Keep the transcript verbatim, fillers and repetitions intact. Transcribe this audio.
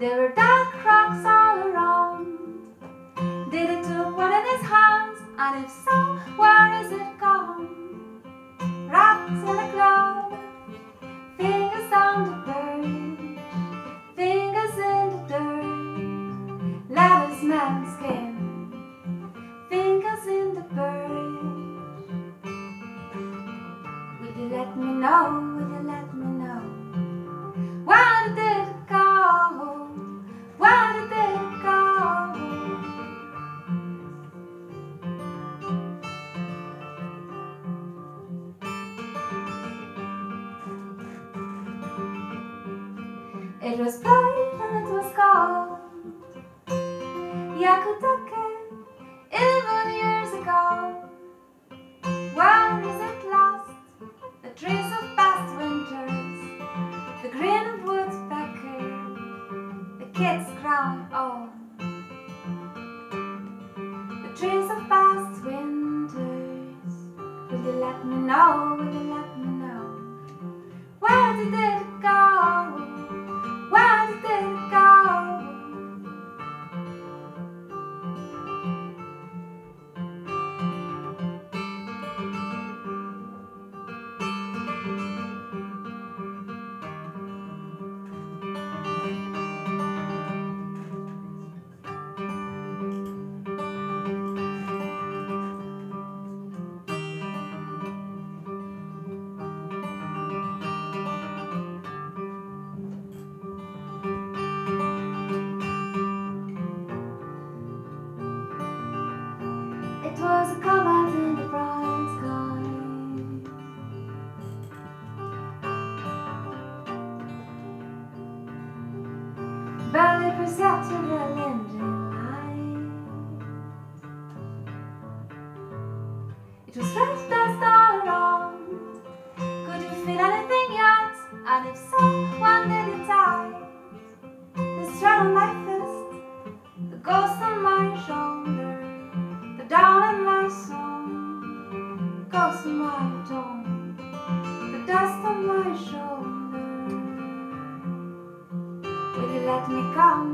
There were dark rocks all around. Did it took one in his hands? And if so, where is it gone? Rocks in the cloud, fingers on the bird, fingers in the dirt, letters man skin, fingers in the bird. Will you let me know? Will you let me know? Where did it go? Where did it go? It was bright and it was cold. Yakutake, eleven years ago. Where is it lost? The trees of past winters, the green of woodpecker, the kids grown old. The trees of past winters. Will you let me know? Will you let me know? Where did it go? Where did it go? It was a comet in the bright sky. Barely perceptible in daylight. It was red dust all around. Could you feel anything yet? And if so, when did it die? The thread on my fist, the ghost on my shoulder, the down in my soul, ghost in my dome, the dust on my shoulder. Will you let me come?